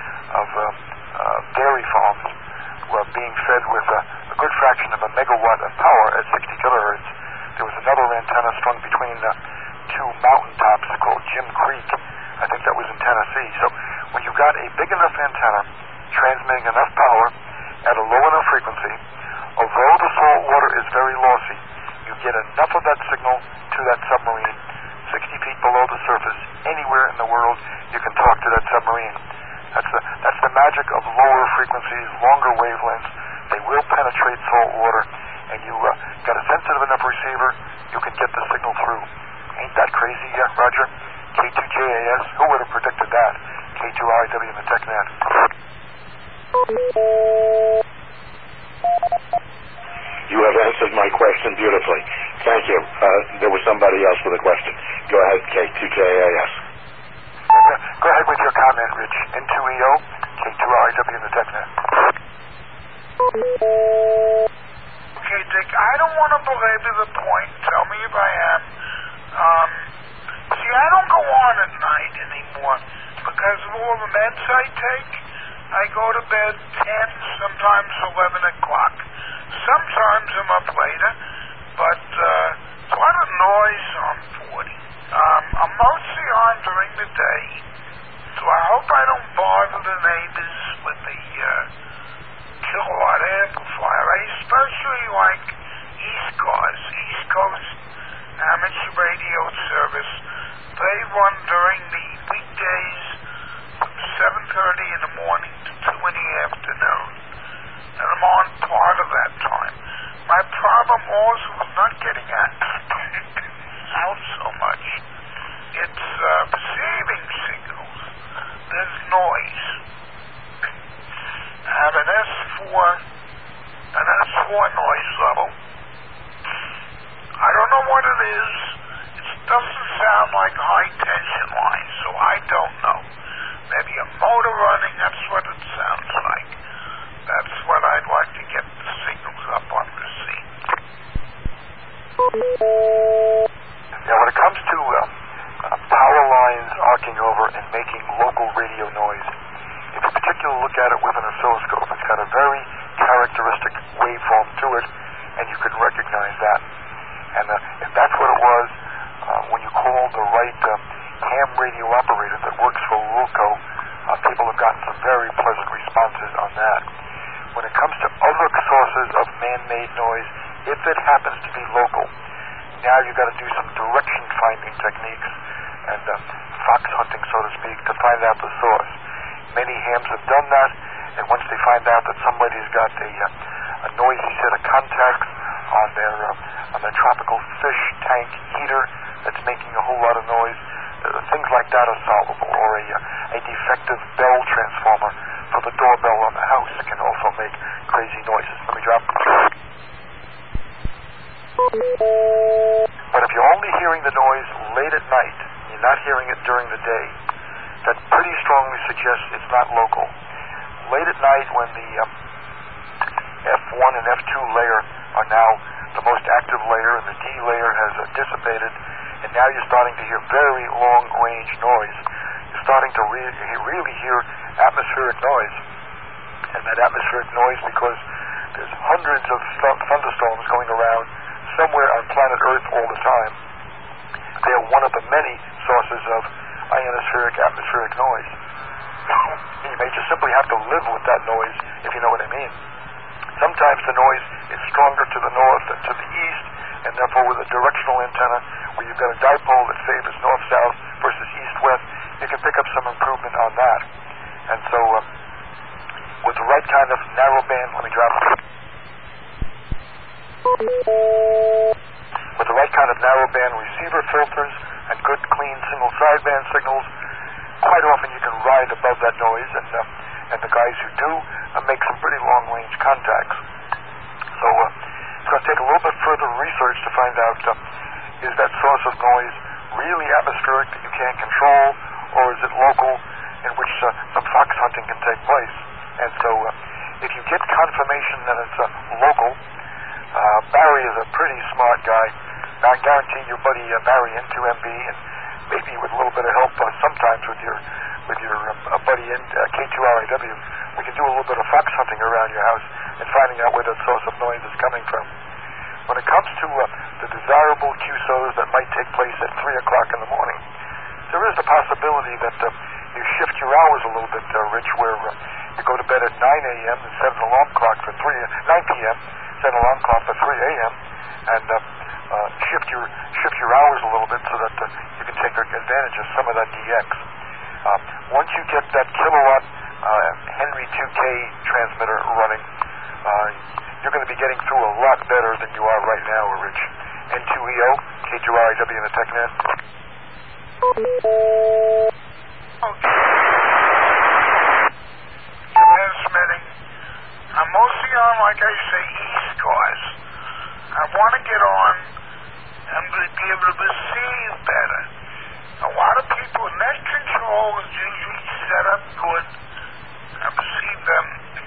dairy farms being fed with a good fraction of a megawatt of power at 60 kilohertz. There was another antenna strung between two mountaintops called Jim Creek. I think that was in Tennessee. So when you got a big enough antenna transmitting enough power at a low enough frequency, although the salt water is very lossy, you get enough of that signal to that submarine 60 feet below the surface, anywhere in the world, you can talk to that submarine. That's the magic of lower frequencies, longer wavelengths. They will penetrate salt water, and you got a sensitive enough receiver, you can get the signal through. Ain't that crazy, Roger? K2JAS, who would have predicted that? K2IW and the TechNet. You have answered my question beautifully. Thank you. There was somebody else with a question. Go ahead, K2JAS. Go ahead with your comment, Rich. N2EO, K2IW and the TechNet. Okay, Dick, I don't want to belabor the point. Tell me if I am. See, I don't go on at night anymore because of all the meds I take. I go to bed 10, sometimes 11 o'clock. Sometimes I'm up later, but it's a lot of noise on 40. I'm mostly on during the day, so I hope I don't bother the neighbors with the kilowatt amplifier. I especially like East Coast amateur radio service. They run during the weekdays from 7:30 in the morning to 2 in the afternoon, and I'm on part of that time. My problem also is not getting out so much. It's receiving signals. There's noise. I have an S4 noise level. I don't know what it is. It doesn't sound like a high tension line, so I don't know. Maybe a motor running, that's what it sounds like. That's what I'd like to get the signals up on receipt. look at it with an oscilloscope. It's got a very characteristic waveform to it, and you can recognize that. And if that's what it was, when you call the right ham radio operator that works for Wilco, people have gotten some very pleasant responses on that. When it comes to other sources of man-made noise, if it happens to be local, now you've got to do some direction-finding techniques and fox hunting, so to speak, to find out the source. Many hams have done that, and once they find out that somebody's got a noisy set of contacts on their tropical fish tank heater that's making a whole lot of noise, things like that are solvable. Or a defective bell transformer for the doorbell on the house can also make crazy noises. Let me drop. But if you're only hearing the noise late at night, you're not hearing it during the day, that pretty strongly suggests it's not local. Late at night, when the F1 and F2 layer are now the most active layer, and the D layer has dissipated, and now you're starting to hear very long-range noise. You're starting to really hear atmospheric noise. And that atmospheric noise, because there's hundreds of thunderstorms going around somewhere on planet Earth all the time, they're one of the many sources of ionospheric atmospheric noise. You may just simply have to live with that noise, if you know what I mean. Sometimes the noise is stronger to the north than to the east, and therefore with a directional antenna where you've got a dipole that favors north-south versus east-west, you can pick up some improvement on that. And so with the right kind of narrowband, let me drop it. With the right kind of narrowband receiver filters and good, clean, single sideband signals, quite often you can ride above that noise, and the guys who do make some pretty long-range contacts. So it's going to take a little bit further research to find out, is that source of noise really atmospheric that you can't control, or is it local in which some fox hunting can take place? And so if you get confirmation that it's local, Barry is a pretty smart guy. I guarantee your buddy Barry N2MB, and maybe with a little bit of help sometimes with your buddy in K2RIW, we can do a little bit of fox hunting around your house and finding out where the source of noise is coming from. When it comes to the desirable QSOs that might take place at 3 o'clock in the morning, there is the possibility that you shift your hours a little bit, Rich, where you go to bed at 9 a.m. and set an alarm clock for 9 p.m., set an alarm clock for 3 a.m., and shift your hours a little bit so that you can take advantage of some of that DX. Once you get that kilowatt Henry 2K transmitter running, you're going to be getting through a lot better than you are right now, Rich. N2EO, K2RIW in the TechNet. Transmitting. I'm mostly on, like I say, East Coast. I want to get on and be able to receive better. A lot of people, net control is usually set up good. I receive them.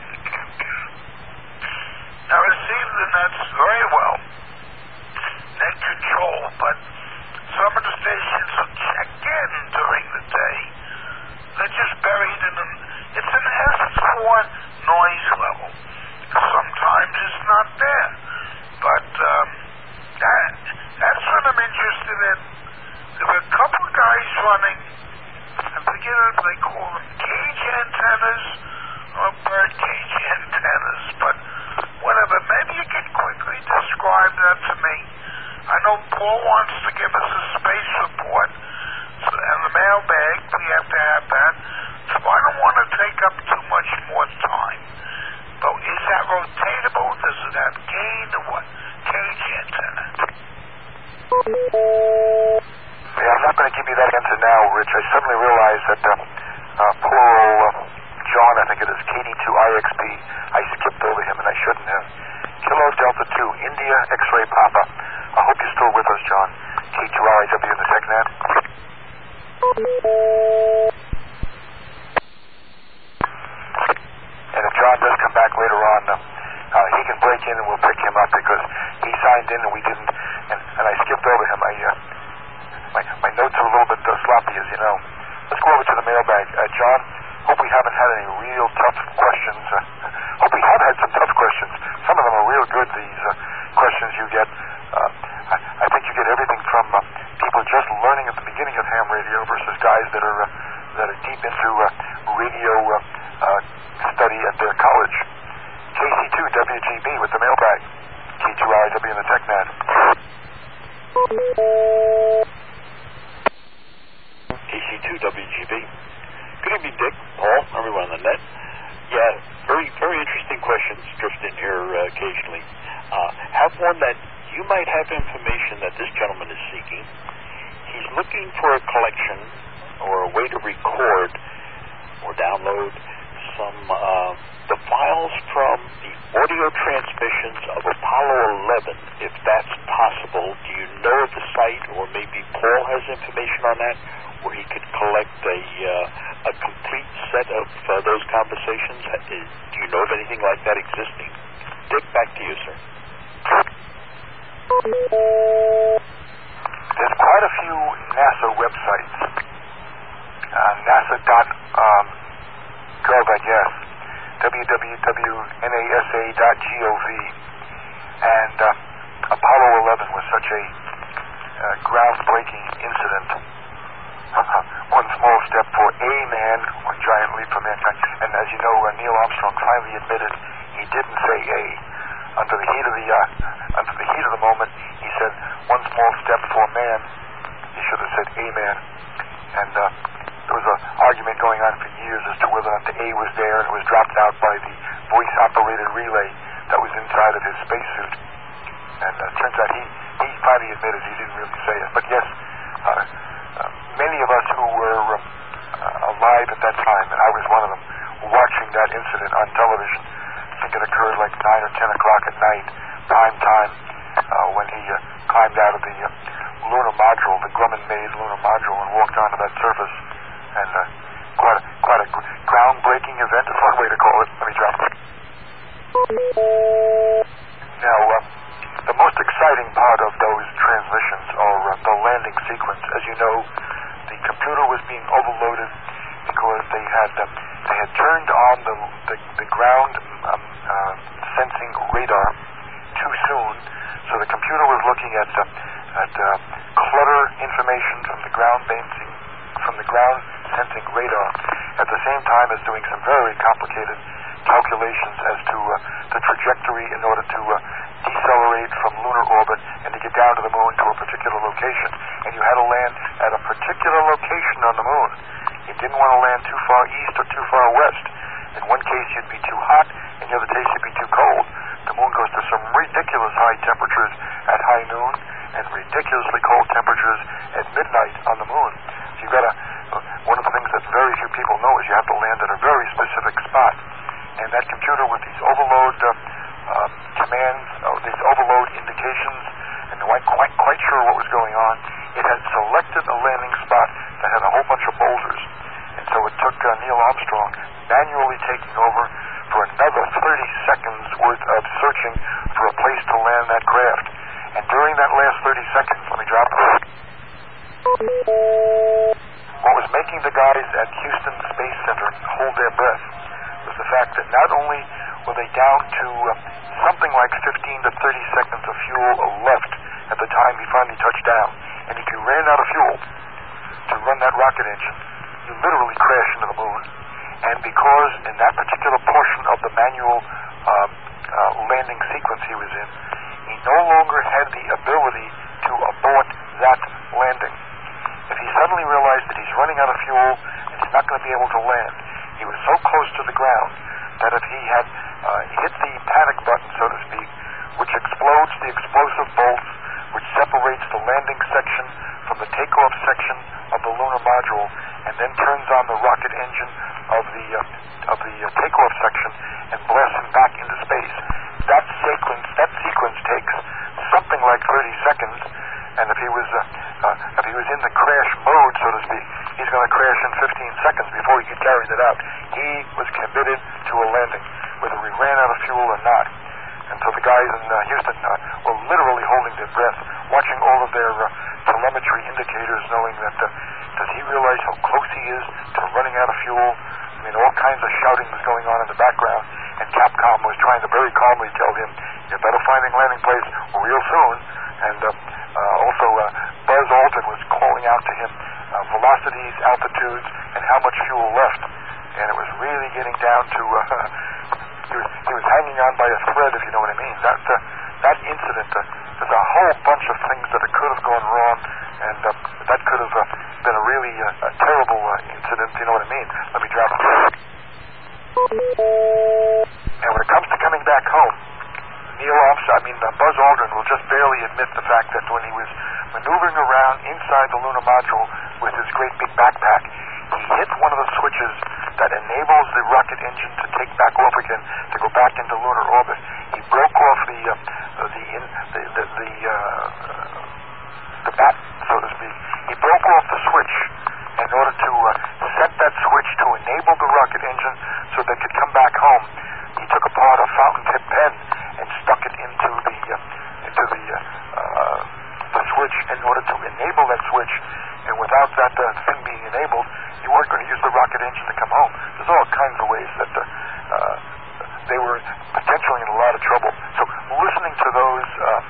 I receive the nets very well. Net control, but some of the stations will check in during the day. They're just buried in them. It's an S4 noise level. Sometimes it's not there. But that's what I'm interested in. There were a couple of guys running, I forget if they call them cage antennas or bird cage antennas, but whatever. Maybe you can quickly describe that to me. I know Paul wants to give us a space report, and the mailbag, we have to have that, so I don't want to take up too much more time. But is that rotatable? Does it have gain or what? Cage antenna. Yeah, I'm not going to give you that answer now, Rich. I suddenly realized that poor old John, I think it is, KD2IXP, I skipped over him and I shouldn't have. Kilo Delta 2, India X-Ray Papa. I hope you're still with us, John. K2RIW in the TechNet. And if John does come back later on, he can break in and we'll pick him up because he signed in and we didn't, and I skipped over him. My notes are a little bit sloppy, as you know. Let's go over to the mailbag. John, hope we we haven't had any real tough questions. Hope we have had some tough questions. Some of them are real good, these questions you get. I think you get everything from people just learning at the beginning of ham radio versus guys that are deep into radio study at their college. KC2 WGB with the mailbag. K2IW in the TechNet. KC2 WGB. Good evening, Dick, Paul, everyone on the net. Yeah, very, very interesting questions drift in here occasionally. Have one that you might have information that this gentleman is seeking. He's looking for a collection or a way to record or download some the files from the audio transmissions of Apollo 11, if that's possible. Do you know of the site, or maybe Paul has information on that, where he could collect a complete set of those conversations? Do you know of anything like that existing? Dick, back to you, sir. There's quite a few NASA websites. NASA.gov, I guess. www.nasa.gov. And Apollo 11 was such a groundbreaking incident. One small step for a man, one giant leap for mankind. And as you know, Neil Armstrong finally admitted he didn't say A. Under the heat of the moment, he said, one small step for man. He should have said amen. And there was an argument going on for years as to whether or not the A was there, and it was dropped out by the voice-operated relay that was inside of his spacesuit. And it turns out he finally admitted he didn't really say it. But yes, many of us who were alive at that time, and I was one of them, watching that incident on television. I think it occurred like 9 or 10 o'clock at night, prime time, when he climbed out of the lunar module, the Grumman-made lunar module, and walked onto that surface. And quite a groundbreaking event is one way to call it. Let me drop it. Now, the most exciting part of those transmissions are the landing sequence. As you know, the computer was being overloaded because they had turned on the ground sensing radar too soon. So the computer was looking at clutter information from the ground sensing radar, at the same time as doing some very complicated calculations as to the trajectory in order to decelerate from lunar orbit and to get down to the moon to a particular location. And you had to land at a particular location on the moon. You didn't want to land too far east or too far west. In one case, you'd be too hot. In the other case, you'd be too cold. The moon goes to some ridiculous high temperatures at high noon and ridiculously cold temperatures at midnight on the moon. So you've got one of the things that very few people know is you have to land at a very specific spot. And that computer with these overload commands, these overload indications, and they weren't quite sure what was going on, it had selected a landing spot that had a whole bunch of boulders. And so it took Neil Armstrong manually taking over for another 30 seconds worth of searching for a place to land that craft. And during that last 30 seconds, let me drop it. What was making the guys at Houston Space Center hold their breath was the fact that not only were they down to something like 15 to 30 seconds of fuel left at the time he finally touched down, and if you ran out of fuel to run that rocket engine, you literally crash into the moon. And because in that particular portion of the manual landing sequence he was in, he no longer had the ability to abort that landing. If he suddenly realized that he's running out of fuel and he's not going to be able to land, he was so close to the ground that if he had hit the panic button, so to speak, which explodes the explosive bolts, which separates the landing section from the takeoff section of the lunar module, and then turns on the rocket engine of the takeoff section and blasts him back into space. That sequence takes something like 30 seconds, and if he was in the crash mode, so to speak, he's going to crash in 15 seconds before he could carry that out. He was committed to a landing, whether we ran out of fuel or not. And so the guys in Houston were literally holding their breath, watching all of their telemetry indicators, knowing that does he realize how close he is to running out of fuel? mean, all kinds of shouting was going on in the background, and Capcom was trying to very calmly tell him, you better find a landing place real soon. And also Buzz Aldrin was calling out to him velocities, altitudes, and how much fuel left. And it was really getting down to he was hanging on by a thread, if you know what I mean. That incident, there's a whole bunch of things that could have gone wrong, and that could have been a really terrible incident, you know what I mean. Let me drop it. And when it comes to coming back home, Buzz Aldrin will just barely admit the fact that when he was maneuvering around inside the lunar module with his great big backpack, he hit one of the switches that enables the rocket engine to take back off again, to go back into lunar orbit. He broke off the bat, so to speak. He broke off the switch in order to set that switch to enable the rocket engine so they could come back home. He took apart a fountain tip pen and stuck it into the switch in order to enable that switch. And without that thing being enabled, you weren't going to use the rocket engine to come home. There's all kinds of ways that they were potentially in a lot of trouble. So listening to those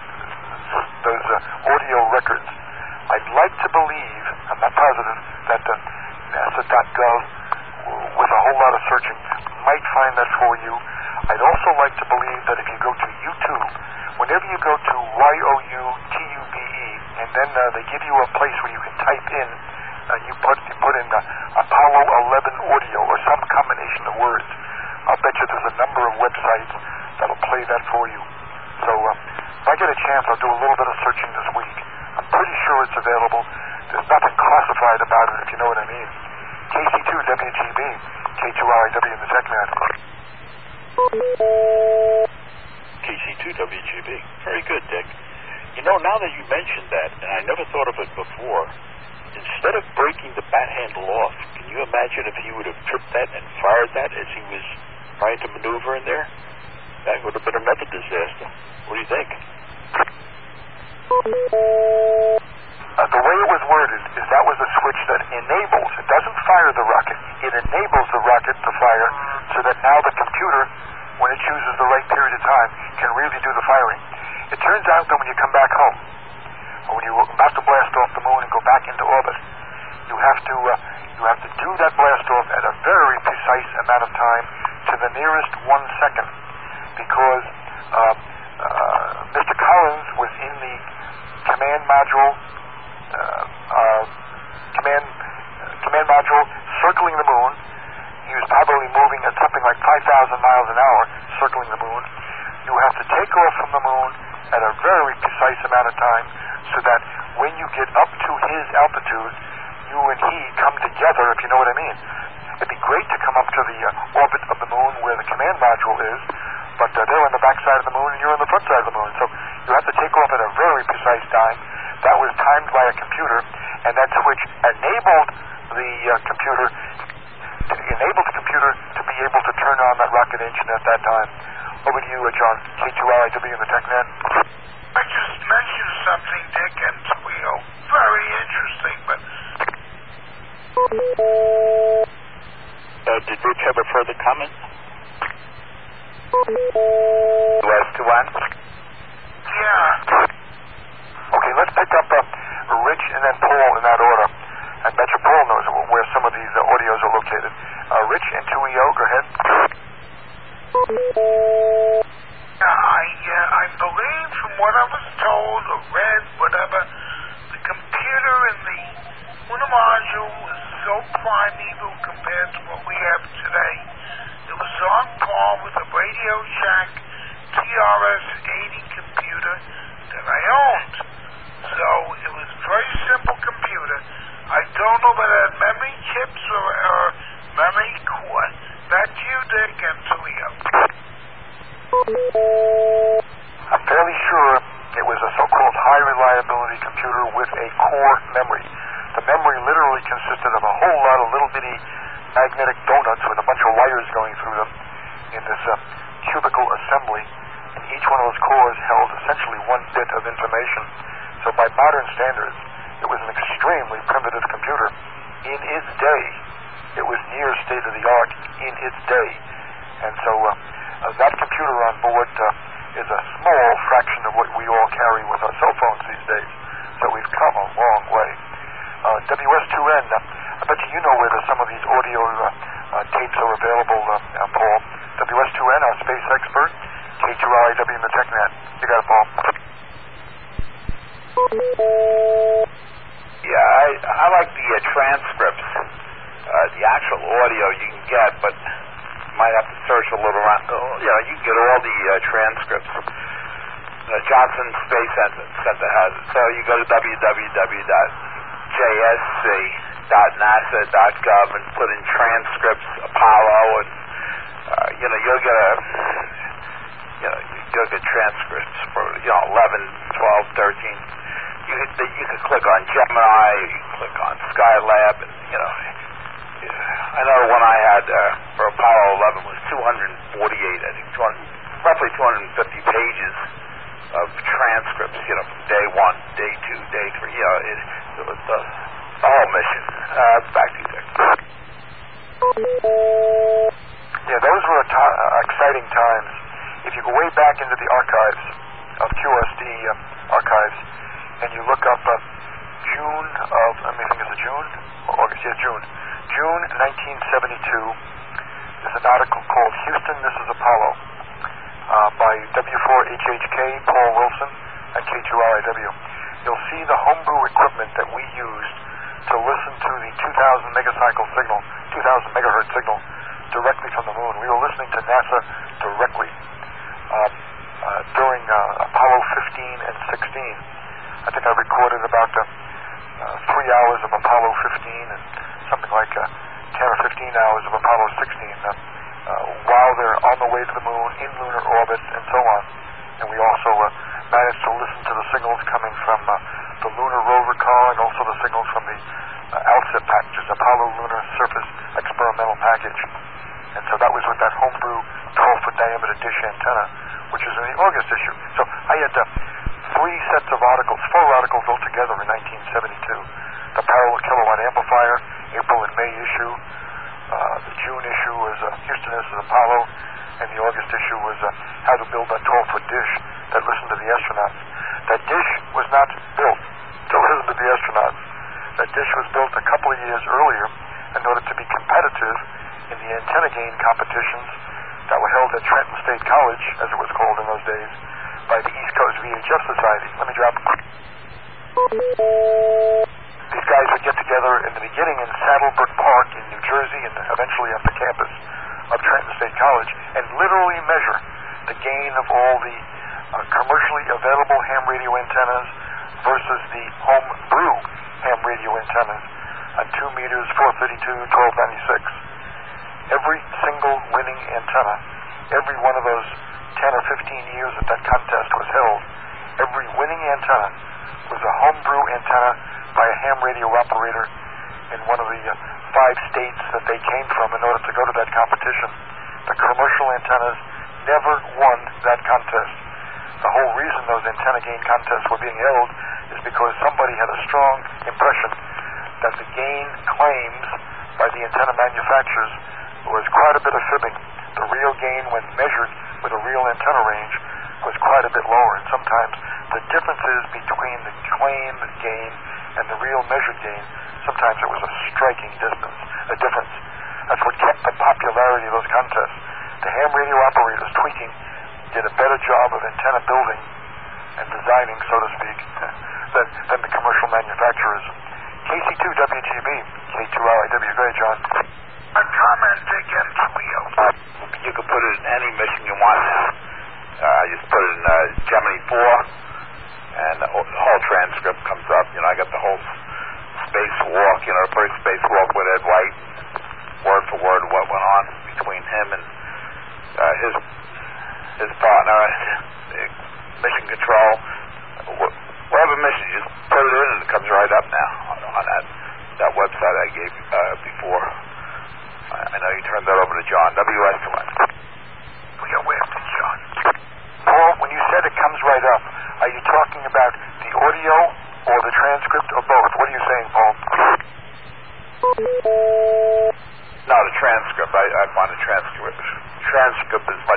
audio records, I'd like to believe, I'm not positive, that NASA.gov, with a whole lot of searching, might find that for you. I'd also like to believe that if you go to YouTube, whenever you go to YOUTUBE, and then they give you a place where you can type in, you put in Apollo 11 audio or some combination of words, I'll bet you there's a number of websites that'll play that for you. So if I get a chance, I'll do a little bit of searching this week. I'm pretty sure it's available. There's nothing classified about it, if you know what I mean. KC2WGB, K2RIW in the TechNet. KC2WGB. Very good, Dick. You know, now that you mentioned that, and I never thought of it before, instead of breaking the bat handle off, can you imagine if he would have tripped that and fired that as he was trying to maneuver in there? That would have been another disaster. What do you think? The way it was worded is that was a switch that enables, it doesn't fire the rocket, it enables the rocket to fire so that now the computer, when it chooses the right period of time, can really do the firing. It turns out that when you come back home, or when you're about to blast off the moon and go back into orbit, you have to do that blast off at a very precise amount of time to the nearest 1 second, because Mr. Collins was in the command module circling the moon. He was probably moving at something like 5,000 miles an hour circling the moon. You have to take off from the moon at a very precise amount of time so that when you get up to his altitude, you and he come together, if you know what I mean. It'd be great to come up to the orbit of the moon where the command module is, but they're on the back side of the moon and you're on the front side of the moon. So you have to take off at a very precise time. That was timed by a computer, and that switch enabled the computer to be able to turn on that rocket engine at that time. Over to you, John, K2RIW in the TechNet. I just mentioned something, Dick and Tweo. Very interesting, but... Did Rich have a further comment? West to one? Yeah. Okay, let's pick up Rich and then Paul in that order. I bet you Paul knows where some of these audios are located. Rich and 2EO, go ahead. I believe from what I was told or read, whatever, the computer in the lunar module was so primeval compared to what we have today. It was on par with a Radio Shack TRS-80 computer that I owned. So it was a very simple computer. I don't know whether it had memory chips or memory core. Back to you, Dick, and Tweo. I'm fairly sure it was a so-called high-reliability computer with a core memory. The memory literally consisted of a whole lot of little bitty magnetic donuts with a bunch of wires going through them in this cubicle assembly. And each one of those cores held essentially 1 bit of information. So by modern standards, it was an extremely primitive computer. In its day, it was near state-of-the-art in its day. And so that computer on board is a small fraction of what we all carry with our cell phones these days. So we've come a long way. WS2N, I bet you know where some of these audio tapes are available, Paul. WS2N, our space expert, K2LIW in the TechNet. You got it, Paul. Yeah, I like the transcripts. The actual audio you can get, but you might have to search a little around. You can get all the transcripts. Johnson Space Center has it. So you go to www.jsc.nasa.gov and put in transcripts, Apollo, and you'll get transcripts for 11, 12, 13. You can click on Gemini, you can click on Skylab, and I know the one I had for Apollo 11 was 248, I think, roughly 250 pages of transcripts, from day 1, day 2, day 3. It was the whole mission. Back to you, Dick. Yeah, those were exciting times. If you go way back into the archives of QSD archives, and you look up June of, let me think, is it June? Or August? Yeah, June. June 1972, there's an article called Houston, This is Apollo, by W4HHK, Paul Wilson, and K2LIW. You'll see the homebrew equipment that we used to listen to the 2,000 megahertz signal directly from the moon. We were listening to NASA directly during Apollo 15 and 16. I think I recorded about 3 hours of Apollo 15 and something like 10 or 15 hours of Apollo 16 while they're on the way to the moon, in lunar orbit, and so on. And we also managed to listen to the signals coming from the lunar rover car and also the signals from the ALSIP packages, Apollo Lunar Surface Experimental Package. And so that was with that homebrew 12-foot diameter dish antenna, which is in the August issue. So I had 3 sets of articles, 4 articles altogether in 1972. The parallel kilowatt amplifier, April and May issue. The June issue was Houston, This is Apollo. And the August issue was how to build that 12-foot dish that listened to the astronauts. That dish was not built to listen to the astronauts. That dish was built a couple of years earlier in order to be competitive in the antenna gain competitions that were held at Trenton State College, as it was called in those days, by the East Coast VHF Society. Let me drop. These guys would get together in the beginning in Saddlebrook Park in New Jersey and eventually up the campus of Trenton State College and literally measure the gain of all the commercially available ham radio antennas versus the home brew ham radio antennas on 2 meters, 432, 1296. Every single winning antenna, every one of those 10 or 15 years that that contest was held, every winning antenna was a homebrew antenna by a ham radio operator in one of the 5 states that they came from in order to go to that competition. The commercial antennas never won that contest. The whole reason those antenna gain contests were being held is because somebody had a strong impression that the gain claims by the antenna manufacturers was quite a bit of fibbing. The real gain, when measured with a real antenna range, was quite a bit lower. And sometimes the differences between the claimed gain and the real measured gain, sometimes it was a striking difference. That's what kept the popularity of those contests. The ham radio operators tweaking did a better job of antenna building and designing, so to speak, than the commercial manufacturers. KC2WGB, K2LIW. Go ahead, John. A comment against Wheel. You can put it in any mission you want. Just put it in Gemini 4, and the whole transcript comes up. I got the whole spacewalk, the first spacewalk with Ed White, word for word what went on between him and his partner, mission control. Whatever mission, you just put it in and it comes right up now on that website I gave before. I know you turned that over to John. WS2N.